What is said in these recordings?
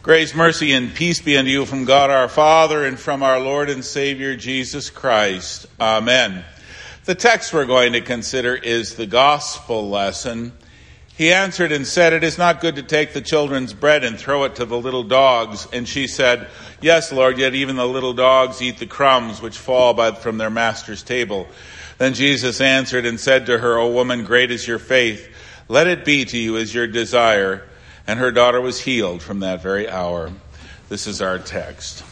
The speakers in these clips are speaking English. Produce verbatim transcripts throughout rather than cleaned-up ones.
Grace, mercy, and peace be unto you from God our Father and from our Lord and Savior Jesus Christ. Amen. The text we're going to consider is the gospel lesson. He answered and said, "It is not good to take the children's bread and throw it to the little dogs." And she said, "Yes, Lord, yet even the little dogs eat the crumbs which fall by, from their master's table." Then Jesus answered and said to her, "O woman, great is your faith. Let it be to you as your desire." And her daughter was healed from that very hour. This is our text.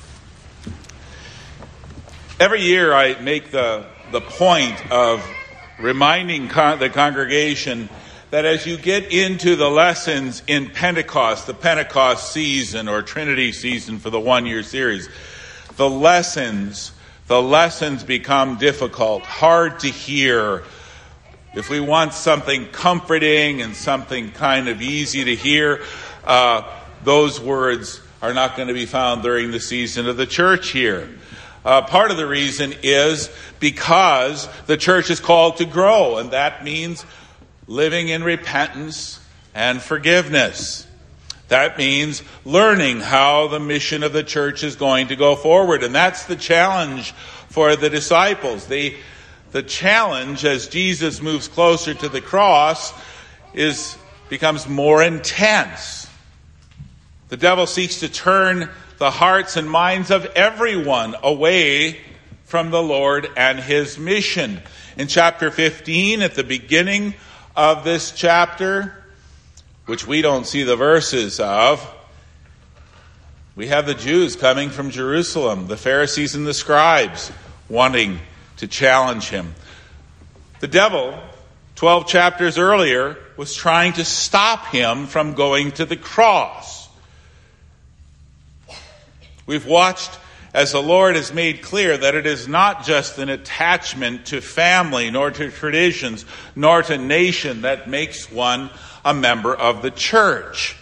Every year I make the, the point of reminding con- the congregation that as you get into the lessons in Pentecost, the Pentecost season or Trinity season for the one-year series, the lessons, the lessons become difficult, hard to hear. If we want something comforting and something kind of easy to hear, uh, those words are not going to be found during the season of the church here. Uh, part of the reason is because the church is called to grow, and that means living in repentance and forgiveness. That means learning how the mission of the church is going to go forward, and that's the challenge for the disciples. They The challenge as Jesus moves closer to the cross is becomes more intense. The devil seeks to turn the hearts and minds of everyone away from the Lord and his mission. In chapter fifteen, at the beginning of this chapter, which we don't see the verses of, we have the Jews coming from Jerusalem, the Pharisees and the scribes, wanting to challenge him. The devil, twelve chapters earlier, was trying to stop him from going to the cross. We've watched as the Lord has made clear that it is not just an attachment to family, nor to traditions, nor to nation that makes one a member of the church.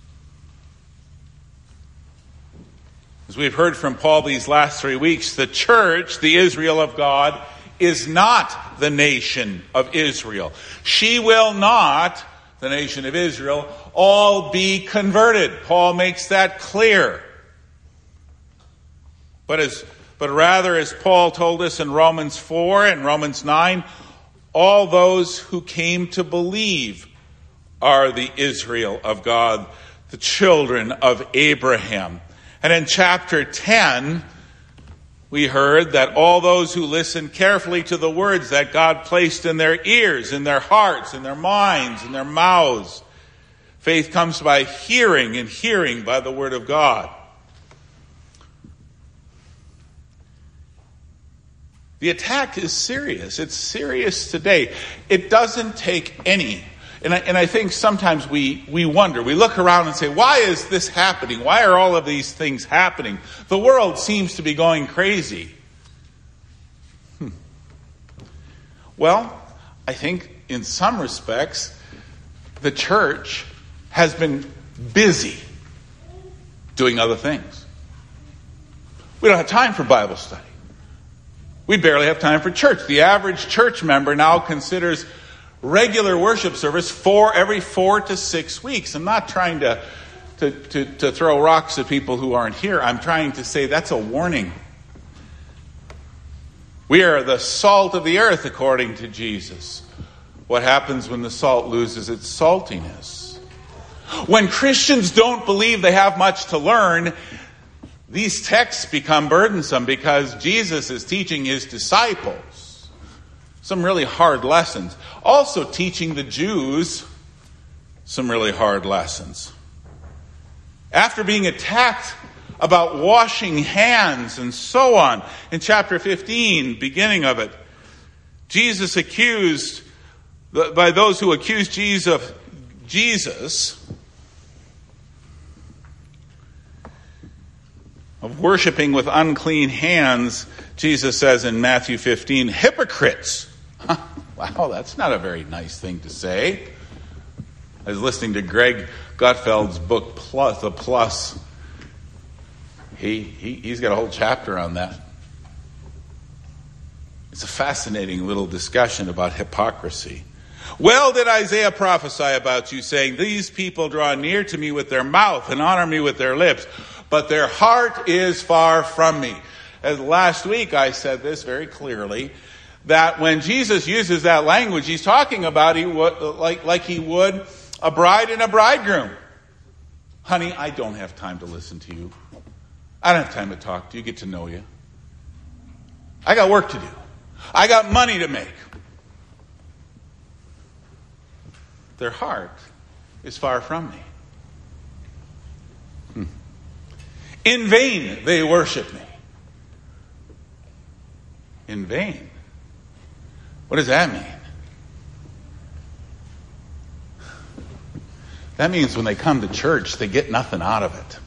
As we've heard from Paul these last three weeks, the church, the Israel of God, is not the nation of Israel. She will not, the nation of Israel, all be converted. Paul makes that clear. But as, but rather, as Paul told us in Romans four and Romans nine, all those who came to believe are the Israel of God, the children of Abraham. And in chapter ten, we heard that all those who listen carefully to the words that God placed in their ears, in their hearts, in their minds, in their mouths. Faith comes by hearing, and hearing by the word of God. The attack is serious. It's serious today. It doesn't take any And I, and I think sometimes we, we wonder, we look around and say, why is this happening? Why are all of these things happening? The world seems to be going crazy. Hmm. Well, I think in some respects, the church has been busy doing other things. We don't have time for Bible study. We barely have time for church. The average church member now considers regular worship service for every four to six weeks. I'm not trying to, to, to, to throw rocks at people who aren't here. I'm trying to say that's a warning. We are the salt of the earth, according to Jesus. What happens when the salt loses its saltiness? When Christians don't believe they have much to learn, these texts become burdensome because Jesus is teaching his disciples some really hard lessons. Also teaching the Jews some really hard lessons. After being attacked about washing hands and so on, in chapter fifteen, beginning of it, Jesus accused, by those who accused Jesus, Jesus of worshiping with unclean hands, Jesus says in Matthew fifteen, hypocrites. Wow, that's not a very nice thing to say. I was listening to Greg Gutfeld's book, Plus, The Plus. He, he, he's got a whole chapter on that. It's a fascinating little discussion about hypocrisy. Well did Isaiah prophesy about you, saying, these people draw near to me with their mouth and honor me with their lips, but their heart is far from me. As last week I said this very clearly, that when Jesus uses that language, he's talking about he would, like, like he would a bride and a bridegroom. Honey, I don't have time to listen to you. I don't have time to talk to you, get to know you. I got work to do. I got money to make. Their heart is far from me. Hmm. In vain they worship me. In vain. What does that mean? That means when they come to church, they get nothing out of it.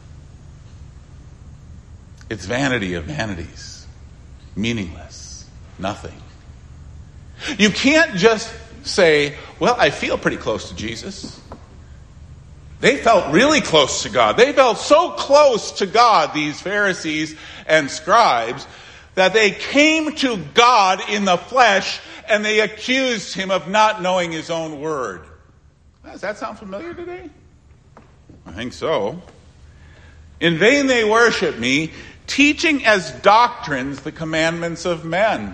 It's vanity of vanities. Meaningless. Nothing. You can't just say, well, I feel pretty close to Jesus. They felt really close to God. They felt so close to God, these Pharisees and scribes, that they came to God in the flesh and they accused him of not knowing his own word. Does that sound familiar today? I think so. In vain they worship me, teaching as doctrines the commandments of men.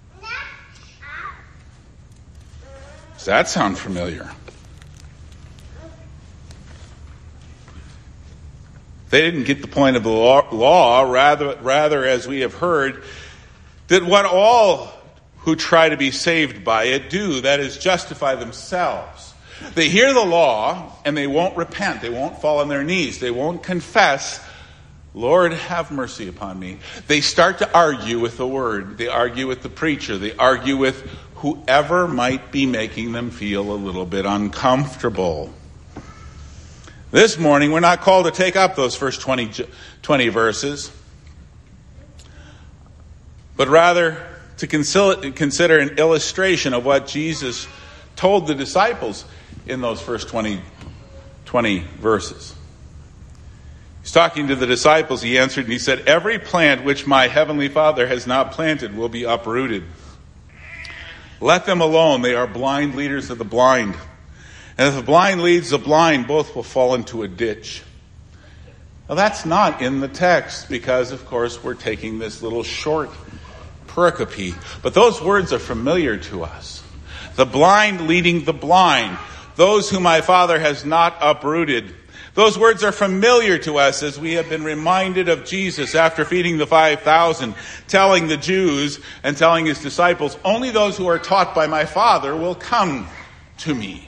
Does that sound familiar? They didn't get the point of the law, law rather, rather, as we have heard, that what all who try to be saved by it do, that is, justify themselves. They hear the law and they won't repent. They won't fall on their knees. They won't confess, Lord, have mercy upon me. They start to argue with the word. They argue with the preacher. They argue with whoever might be making them feel a little bit uncomfortable. This morning, we're not called to take up those first twenty, twenty verses, but rather to consider an illustration of what Jesus told the disciples in those first twenty, twenty verses. He's talking to the disciples. He answered and he said, every plant which my heavenly Father has not planted will be uprooted. Let them alone. They are blind leaders of the blind. And if the blind leads the blind, both will fall into a ditch. Now that's not in the text because, of course, we're taking this little short pericope. But those words are familiar to us. The blind leading the blind. Those whom my Father has not uprooted. Those words are familiar to us as we have been reminded of Jesus after feeding the five thousand, telling the Jews and telling his disciples, only those who are taught by my Father will come to me.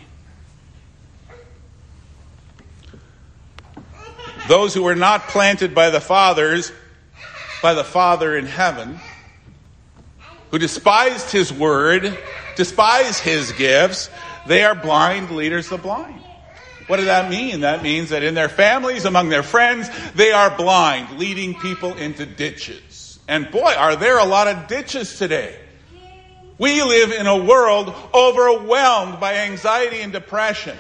Those who were not planted by the fathers, by the Father in heaven, who despised his word, despise his gifts, they are blind leaders of the blind. What does that mean? That means that in their families, among their friends, they are blind, leading people into ditches. And boy, are there a lot of ditches today. We live in a world overwhelmed by anxiety and depression.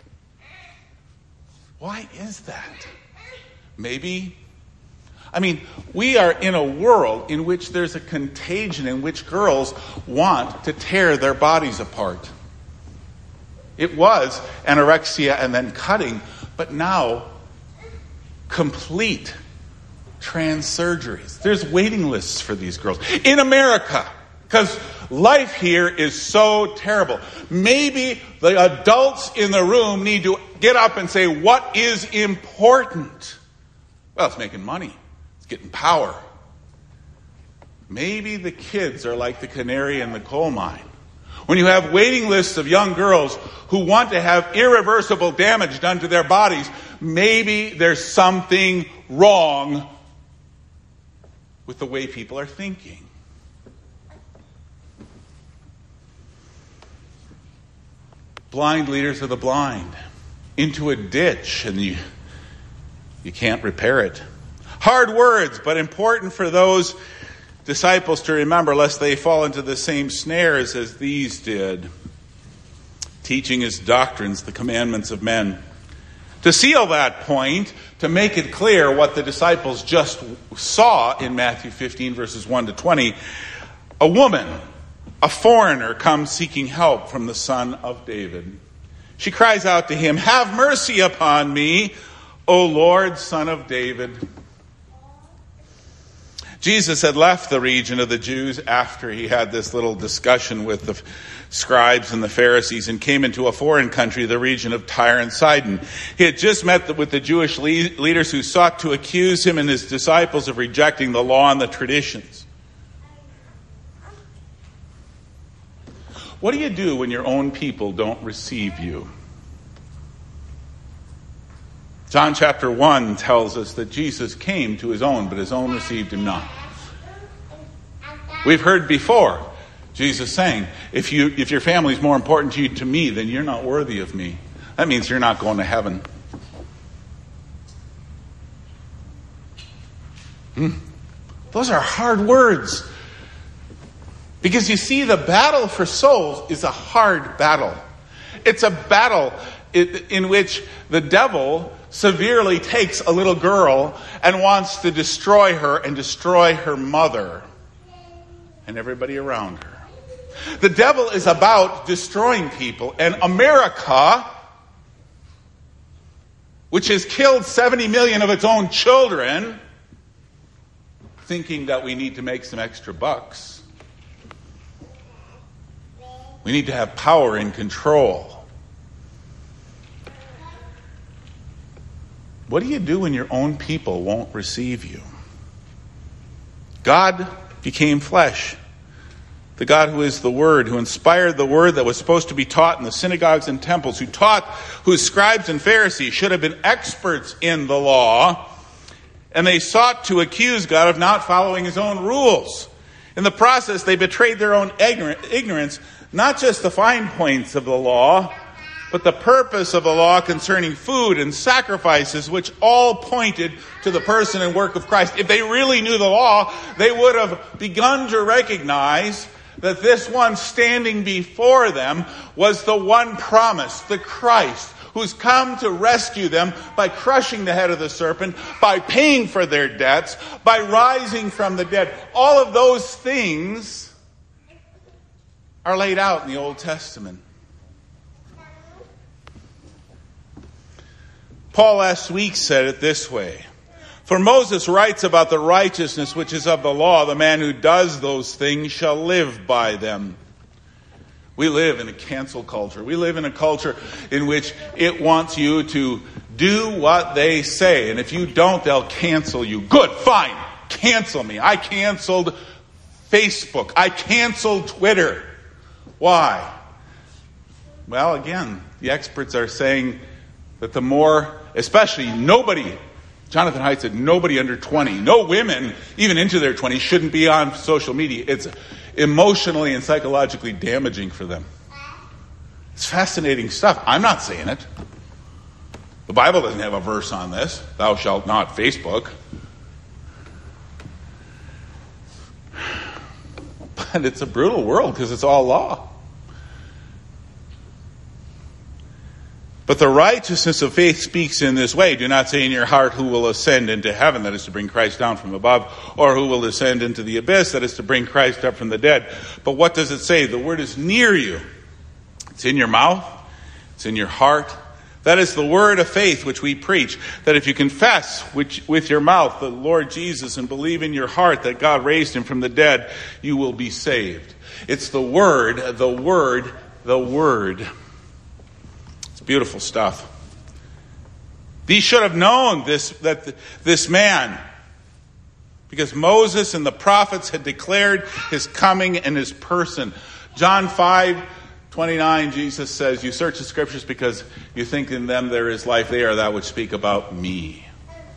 Why is that? Maybe, I mean, we are in a world in which there's a contagion in which girls want to tear their bodies apart. It was anorexia and then cutting, but now complete trans surgeries. There's waiting lists for these girls in America because life here is so terrible. Maybe the adults in the room need to get up and say, what is important? Well, it's making money. It's getting power. Maybe the kids are like the canary in the coal mine. When you have waiting lists of young girls who want to have irreversible damage done to their bodies, maybe there's something wrong with the way people are thinking. Blind leaders of the blind into a ditch, and you, you can't repair it. Hard words, but important for those disciples to remember, lest they fall into the same snares as these did. Teaching his doctrines, the commandments of men. To seal that point, to make it clear what the disciples just saw in Matthew fifteen, verses one to twenty, a woman, a foreigner comes seeking help from the Son of David. She cries out to him, "Have mercy upon me, O Lord, Son of David." Jesus had left the region of the Jews after he had this little discussion with the scribes and the Pharisees and came into a foreign country, the region of Tyre and Sidon. He had just met with the Jewish leaders who sought to accuse him and his disciples of rejecting the law and the traditions. What do you do when your own people don't receive you? John chapter one tells us that Jesus came to his own, but his own received him not. We've heard before Jesus saying, if you if your family is more important to you to me, then you're not worthy of me. That means you're not going to heaven. Hmm. Those are hard words. Because you see, the battle for souls is a hard battle. It's a battle in which the devil severely takes a little girl and wants to destroy her and destroy her mother and everybody around her. The devil is about destroying people, and America, which has killed seventy million of its own children, thinking that we need to make some extra bucks. We need to have power and control. What do you do when your own people won't receive you? God became flesh. The God who is the Word, who inspired the Word that was supposed to be taught in the synagogues and temples, who taught, whose scribes and Pharisees should have been experts in the law, and they sought to accuse God of not following his own rules. In the process, they betrayed their own ignorance, not just the fine points of the law, but the purpose of the law concerning food and sacrifices, which all pointed to the person and work of Christ. If they really knew the law, they would have begun to recognize that this one standing before them was the one promised, the Christ, who's come to rescue them by crushing the head of the serpent, by paying for their debts, by rising from the dead. All of those things are laid out in the Old Testament. Paul last week said it this way. For Moses writes about the righteousness which is of the law, the man who does those things shall live by them. We live in a cancel culture. We live in a culture in which it wants you to do what they say. And if you don't, they'll cancel you. Good, fine. Cancel me. I canceled Facebook. I canceled Twitter. Why? Well, again, the experts are saying that the more, especially nobody, Jonathan Haidt said nobody under twenty, no women, even into their twenties, shouldn't be on social media. It's emotionally and psychologically damaging for them. It's fascinating stuff. I'm not saying it. The Bible doesn't have a verse on this. Thou shalt not Facebook. But it's a brutal world because it's all law. But the righteousness of faith speaks in this way. Do not say in your heart, who will ascend into heaven, that is to bring Christ down from above, or who will ascend into the abyss, that is to bring Christ up from the dead. But what does it say? The word is near you. It's in your mouth. It's in your heart. That is the word of faith which we preach, that if you confess which, with your mouth the Lord Jesus and believe in your heart that God raised him from the dead, you will be saved. It's the word, the word, the word. Beautiful stuff. These should have known this, that this man, because Moses and the prophets had declared his coming and his person. John five twenty-nine, Jesus says, you search the scriptures because you think in them there is life. They are that which speak about me.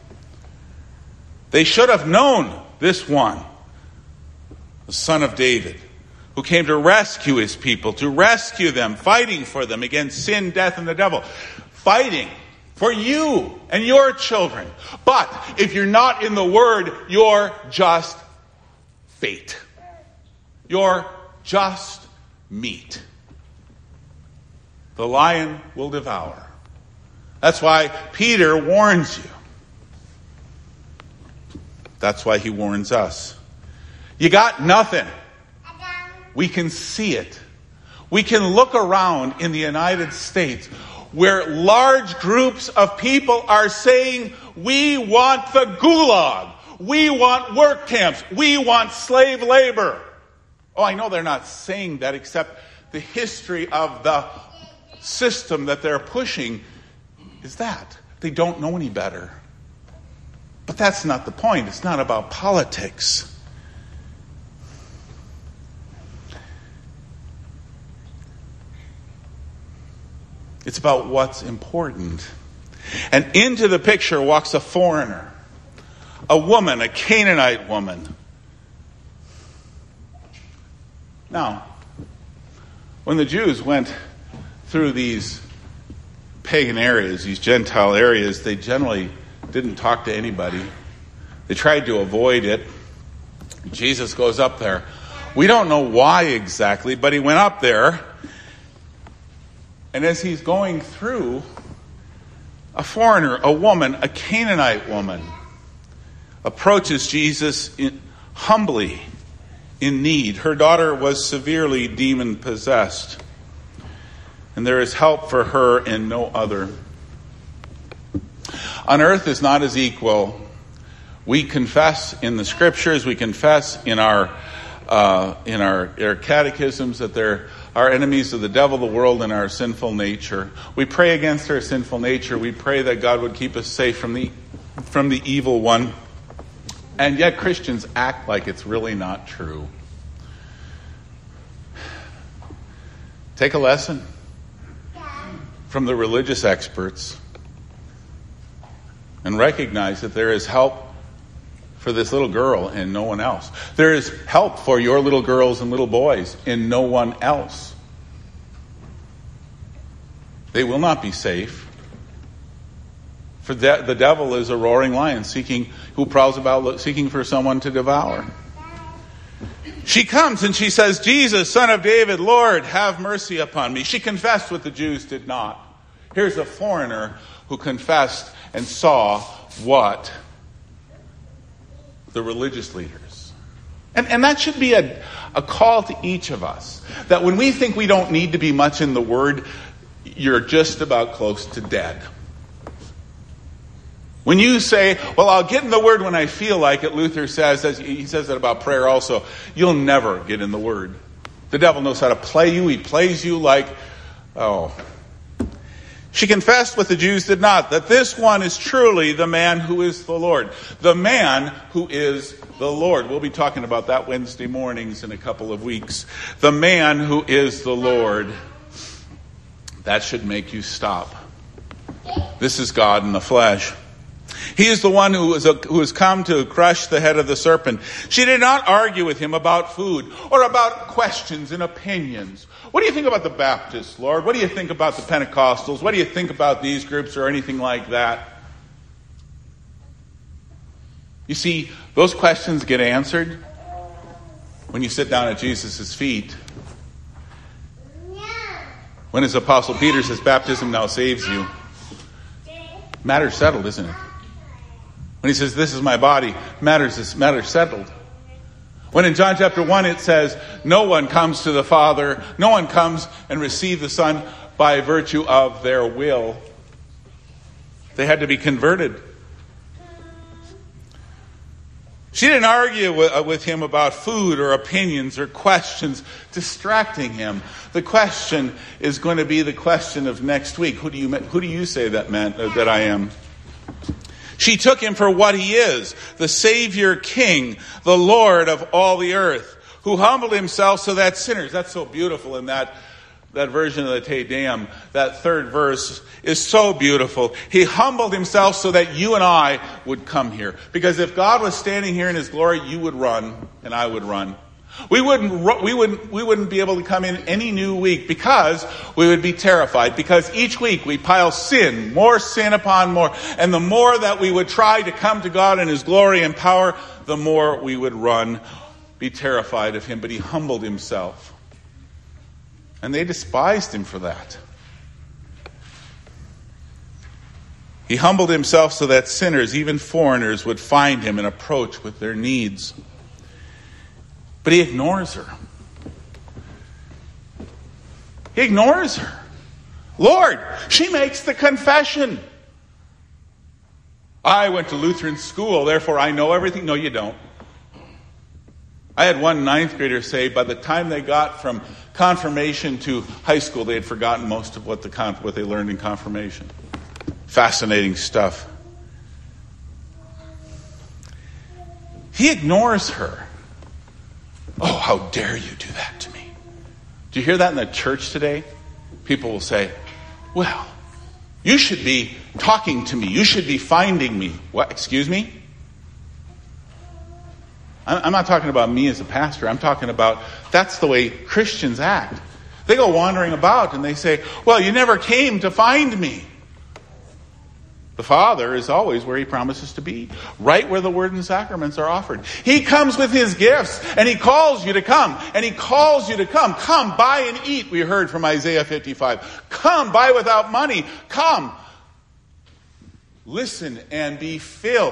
They should have known this one, the Son of David, who came to rescue his people, to rescue them, fighting for them against sin, death, and the devil. Fighting for you and your children. But if you're not in the Word, you're just fate. You're just meat. The lion will devour. That's why Peter warns you. That's why he warns us. You got nothing. We can see it. We can look around in the United States where large groups of people are saying, we want the gulag. We want work camps. We want slave labor. Oh, I know they're not saying that, except the history of the system that they're pushing is that. They don't know any better. But that's not the point. It's not about politics. It's about what's important. And into the picture walks a foreigner, a woman, a Canaanite woman. Now, when the Jews went through these pagan areas, these Gentile areas, they generally didn't talk to anybody. They tried to avoid it. Jesus goes up there. We don't know why exactly, but he went up there. And as he's going through, a foreigner, a woman, a Canaanite woman, approaches Jesus in, humbly, in need. Her daughter was severely demon-possessed, and there is help for her and no other. On earth is not as equal. We confess in the scriptures, we confess in our uh, in our, our catechisms that there are enemies of the devil, the world, and our sinful nature. We pray against our sinful nature. We pray that God would keep us safe from the from the evil one. And yet Christians act like it's really not true. Take a lesson from the religious experts and recognize that there is help for this little girl and no one else. There is help for your little girls and little boys and no one else. They will not be safe. For the, the devil is a roaring lion seeking, who prowls about seeking for someone to devour. She comes and she says, Jesus, Son of David, Lord, have mercy upon me. She confessed what the Jews did not. Here's a foreigner who confessed and saw what the religious leaders. And, and that should be a, a call to each of us. That when we think we don't need to be much in the Word, you're just about close to dead. When you say, well, I'll get in the Word when I feel like it, Luther says, as he says that about prayer also, you'll never get in the Word. The devil knows how to play you. He plays you like, oh. She confessed what the Jews did not, that this one is truly the man who is the Lord. The man who is the Lord. We'll be talking about that Wednesday mornings in a couple of weeks. The man who is the Lord. That should make you stop. This is God in the flesh. He is the one who, is a, who has come to crush the head of the serpent. She did not argue with him about food or about questions and opinions. What do you think about the Baptists, Lord? What do you think about the Pentecostals? What do you think about these groups or anything like that? You see, those questions get answered when you sit down at Jesus' feet. When his Apostle Peter says, baptism now saves you. Matter's settled, isn't it? When he says, this is my body, matters is matter settled. When in John chapter one it says, no one comes to the Father, no one comes and receives the Son by virtue of their will. They had to be converted. She didn't argue with, with him about food or opinions or questions distracting him. The question is going to be the question of next week. Who do you who do you say that man that I am? She took him for what he is, the Savior King, the Lord of all the earth, who humbled himself so that sinners, that's so beautiful in that, that version of the Te Deum, that third verse is so beautiful. He humbled himself so that you and I would come here. Because if God was standing here in his glory, you would run and I would run. We wouldn't, we wouldn't, we wouldn't be able to come in any new week because we would be terrified. Because each week we pile sin, more sin upon more. And the more that we would try to come to God in his glory and power, the more we would run, be terrified of him. But he humbled himself. And they despised him for that. He humbled himself so that sinners, even foreigners, would find him and approach with their needs. But he ignores her. He ignores her. Lord, she makes the confession. I went to Lutheran school, therefore I know everything. No, you don't. I had one ninth grader say by the time they got from confirmation to high school, they had forgotten most of what the conf- what they learned in confirmation. Fascinating stuff. He ignores her. Oh, how dare you do that to me? Do you hear that in the church today? People will say, well, you should be talking to me. You should be finding me. What? Excuse me? I'm not talking about me as a pastor. I'm talking about that's the way Christians act. They go wandering about and they say, well, you never came to find me. The Father is always where he promises to be, right where the Word and sacraments are offered. He comes with his gifts, and he calls you to come, and he calls you to come. Come, buy and eat, we heard from Isaiah fifty-five. Come, buy without money. Come, listen and be filled.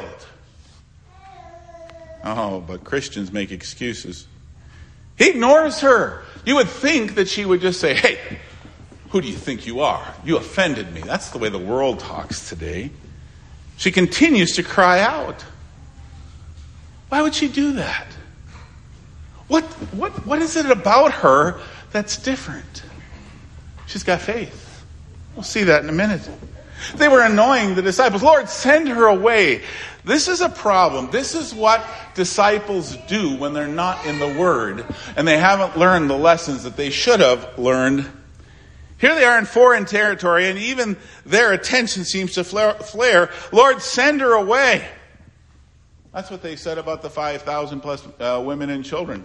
Oh, but Christians make excuses. He ignores her. You would think that she would just say, hey, who do you think you are? You offended me. That's the way the world talks today. She continues to cry out. Why would she do that? What, what, what is it about her that's different? She's got faith. We'll see that in a minute. They were annoying the disciples. Lord, send her away. This is a problem. This is what disciples do when they're not in the Word and they haven't learned the lessons that they should have learned. Here they are in foreign territory, and even their attention seems to flare. Lord, send her away. That's what they said about the five thousand plus uh, women and children.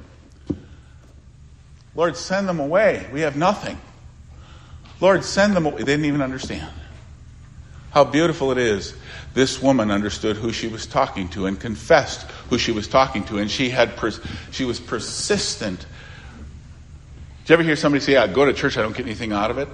Lord, send them away. We have nothing. Lord, send them away. They didn't even understand. How beautiful it is. This woman understood who she was talking to and confessed who she was talking to, and she had pers- she was persistent. Did you ever hear somebody say, I go to church, I don't get anything out of it?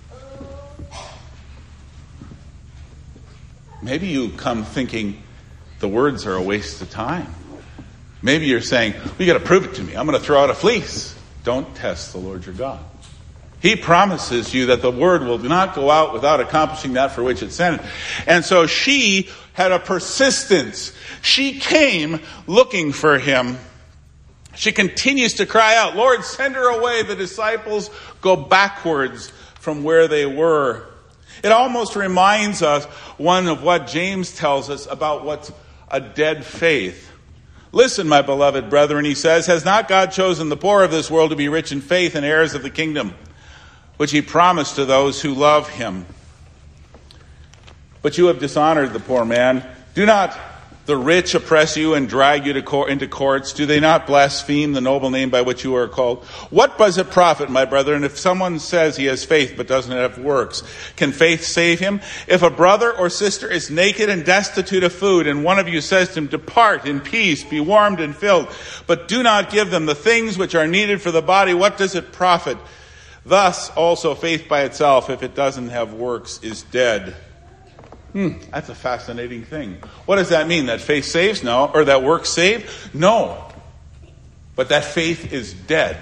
Maybe you come thinking the words are a waste of time. Maybe you're saying, well, you got to prove it to me. I'm going to throw out a fleece. Don't test the Lord your God. He promises you that the word will not go out without accomplishing that for which it's sent. And so she had a persistence. She came looking for him. She continues to cry out, Lord, send her away. The disciples go backwards from where they were. It almost reminds us, one, of what James tells us about what's a dead faith. Listen, my beloved brethren, he says, has not God chosen the poor of this world to be rich in faith and heirs of the kingdom, which he promised to those who love him? But you have dishonored the poor man. Do not the rich oppress you and drag you to court, into courts? Do they not blaspheme the noble name by which you are called? What does it profit, my brethren, if someone says he has faith but doesn't have works? Can faith save him? If a brother or sister is naked and destitute of food, and one of you says to him, depart in peace, be warmed and filled, but do not give them the things which are needed for the body, what does it profit? Thus also faith by itself, if it doesn't have works, is dead. Hmm, that's a fascinating thing. What does that mean? That faith saves? No. Or that works save? No. But that faith is dead.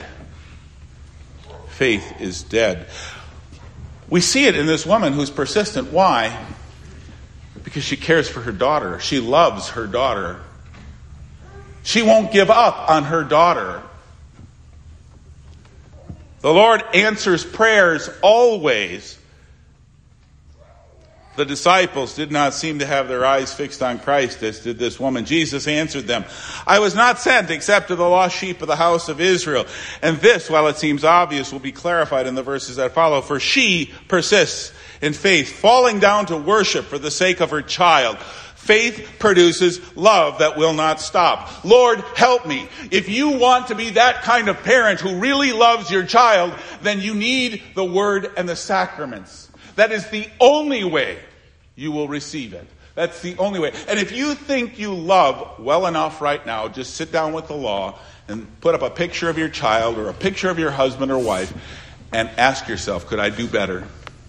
Faith is dead. We see it in this woman who's persistent. Why? Because she cares for her daughter. She loves her daughter. She won't give up on her daughter. The Lord answers prayers always. The disciples did not seem to have their eyes fixed on Christ, as did this woman. Jesus answered them, I was not sent except to the lost sheep of the house of Israel. And this, while it seems obvious, will be clarified in the verses that follow. For she persists in faith, falling down to worship for the sake of her child. Faith produces love that will not stop. Lord, help me. If you want to be that kind of parent who really loves your child, then you need the word and the sacraments. That is the only way you will receive it. That's the only way. And if you think you love well enough right now, just sit down with the law and put up a picture of your child or a picture of your husband or wife and ask yourself, could I do better?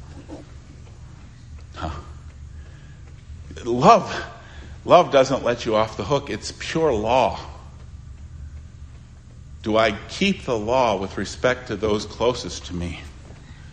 Huh. Love, love doesn't let you off the hook. It's pure law. Do I keep the law with respect to those closest to me?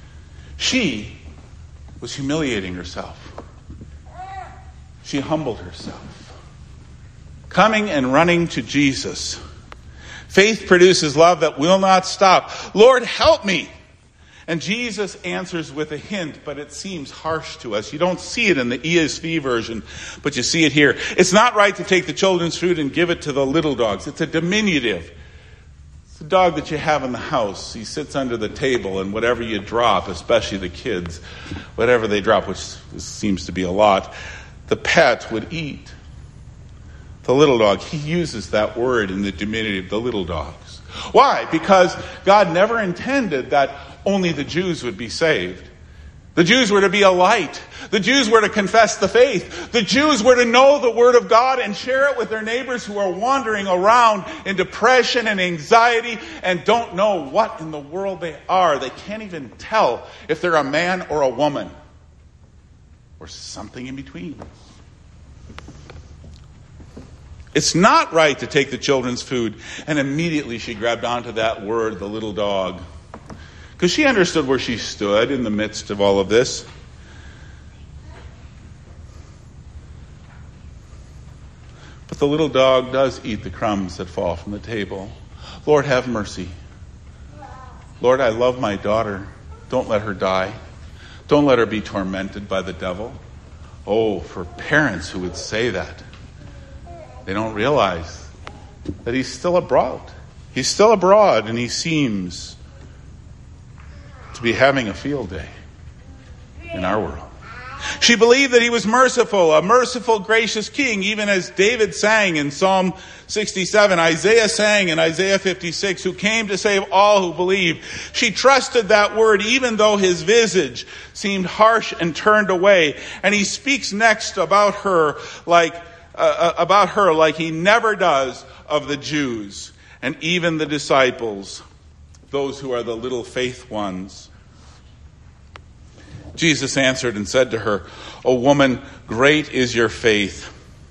She was humiliating herself. She humbled herself. Coming and running to Jesus. Faith produces love that will not stop. Lord, help me. And Jesus answers with a hint, but it seems harsh to us. You don't see it in the E S V version, but you see it here. It's not right to take the children's food and give it to the little dogs. It's a diminutive. It's a dog that you have in the house. He sits under the table, and whatever you drop, especially the kids, whatever they drop, which seems to be a lot, the pet would eat. The little dog, he uses that word in the diminutive, the little dogs. Why? Because God never intended that only the Jews would be saved. The Jews were to be a light. The Jews were to confess the faith. The Jews were to know the Word of God and share it with their neighbors who are wandering around in depression and anxiety and don't know what in the world they are. They can't even tell if they're a man or a woman or something in between. It's not right to take the children's food. And immediately she grabbed onto that word, the little dog. Because she understood where she stood in the midst of all of this. But the little dog does eat the crumbs that fall from the table. Lord, have mercy. Lord, I love my daughter. Don't let her die. Don't let her be tormented by the devil. Oh, for parents who would say that. They don't realize that he's still abroad. He's still abroad, and he seems to be having a field day in our world. She believed that he was merciful, a merciful, gracious king, even as David sang in Psalm sixty-seven, Isaiah sang in Isaiah fifty-six, who came to save all who believe. She trusted that word, even though his visage seemed harsh and turned away. And he speaks next about her like uh, about her like he never does of the Jews and even the disciples, those who are the little faith ones. Jesus answered and said to her, "O woman, great is your faith.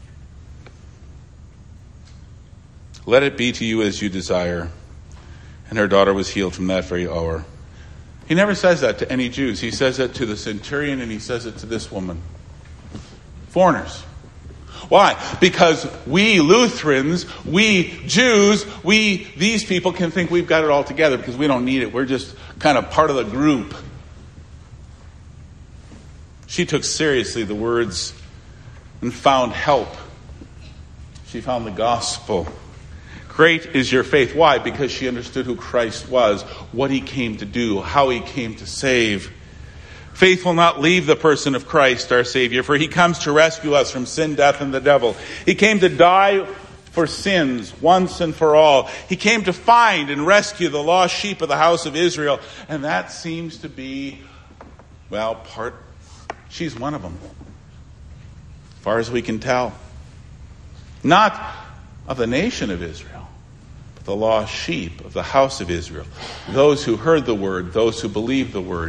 Let it be to you as you desire." And her daughter was healed from that very hour. He never says that to any Jews. He says it to the centurion, and he says it to this woman. Foreigners. Why? Because we Lutherans, we Jews, we, these people can think we've got it all together because we don't need it. We're just kind of part of the group. She took seriously the words and found help. She found the gospel. Great is your faith. Why? Because she understood who Christ was, what he came to do, how he came to save. Faith will not leave the person of Christ, our Savior, for he comes to rescue us from sin, death, and the devil. He came to die for sins once and for all. He came to find and rescue the lost sheep of the house of Israel. And that seems to be, well, part, she's one of them, as far as we can tell. Not of the nation of Israel, but the lost sheep of the house of Israel. Those who heard the word, those who believed the word.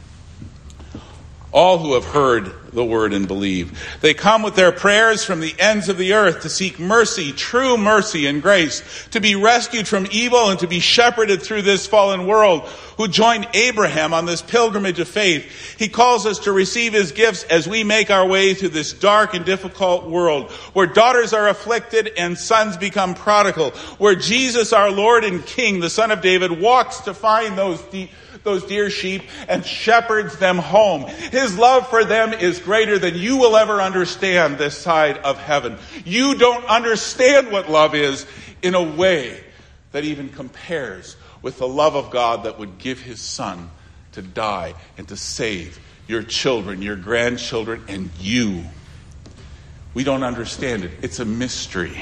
All who have heard the word and believe. They come with their prayers from the ends of the earth to seek mercy, true mercy and grace, to be rescued from evil and to be shepherded through this fallen world, who joined Abraham on this pilgrimage of faith. He calls us to receive his gifts as we make our way through this dark and difficult world, where daughters are afflicted and sons become prodigal, where Jesus, our Lord and King, the Son of David, walks to find those deep those dear sheep and shepherds them home. His love for them is greater than you will ever understand this side of heaven. You don't understand what love is in a way that even compares with the love of God that would give his Son to die and to save your children, your grandchildren, and you. We don't understand it. It's a mystery.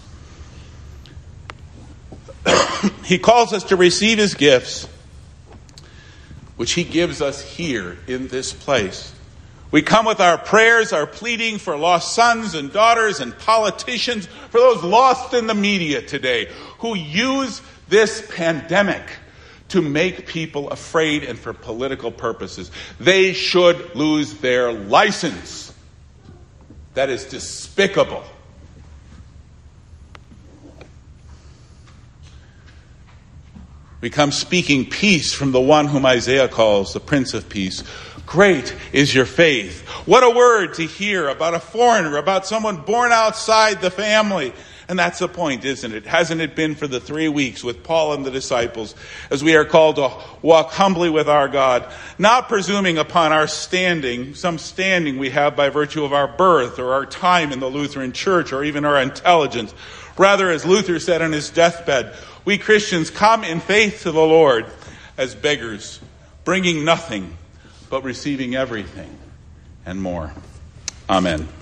He calls us to receive his gifts, which he gives us here in this place. We come with our prayers, our pleading for lost sons and daughters and politicians, for those lost in the media today, who use this pandemic to make people afraid and for political purposes. They should lose their license. That is despicable. We come speaking peace from the one whom Isaiah calls the Prince of Peace. Great is your faith. What a word to hear about a foreigner, about someone born outside the family. And that's the point, isn't it? Hasn't it been for the three weeks with Paul and the disciples, as we are called to walk humbly with our God, not presuming upon our standing, some standing we have by virtue of our birth or our time in the Lutheran Church or even our intelligence. Rather, as Luther said on his deathbed, we Christians come in faith to the Lord as beggars, bringing nothing, but receiving everything and more. Amen.